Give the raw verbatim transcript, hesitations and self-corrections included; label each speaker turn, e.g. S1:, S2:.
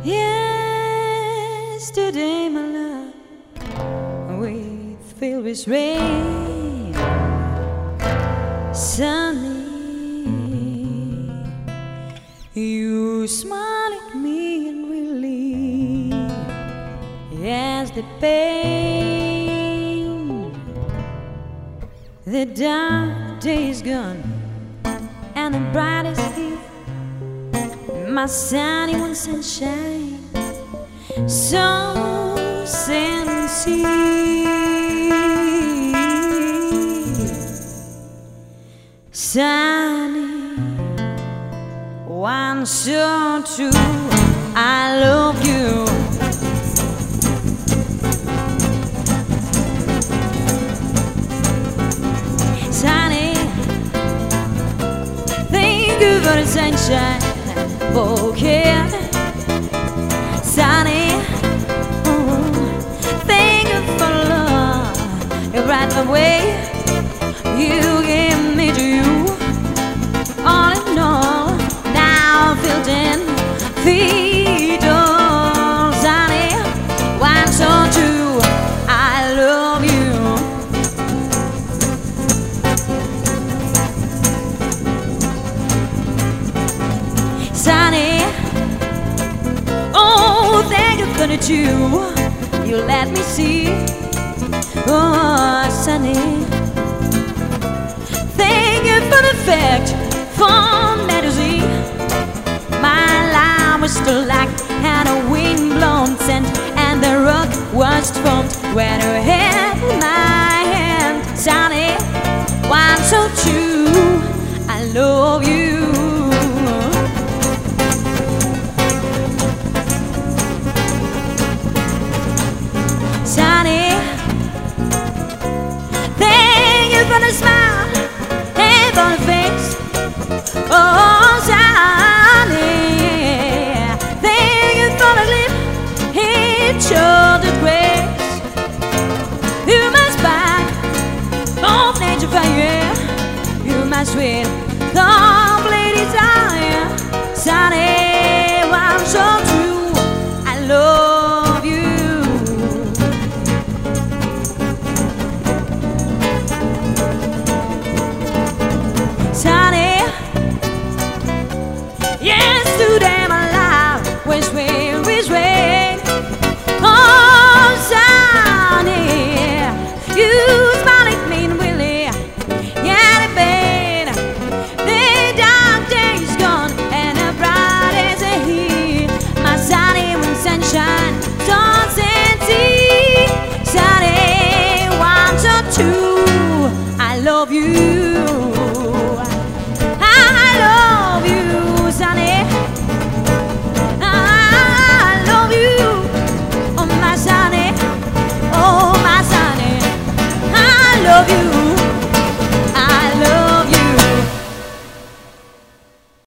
S1: Yesterday, my love, we filled with rain, sunny. You smiled at me and relieved as the pain. The dark day is gone and the bright is here. My sunny one sunshine, so sincere. Sunny one so true, I love you. Sunny, thank you for the sunshine. Okay, Sunny, oh, thank you for love. You right the way you gave me to you. All in all, now filled in feet. Oh, Sunny, one so true, I love you. Sunny, oh, thank you for the two you let me see. Oh, Sunny, thank you for the fact from A to Z. My life was still like had a wind-blown scent, and the rock was formed when you held my hand. Sunny, one so true, I love you. Sunny, thank you for the smile and for the face. Oh, Sunny, thank you for the lip, it showed the grace. You must back of nature fire, you must sweet, complete desire. Sunny, one so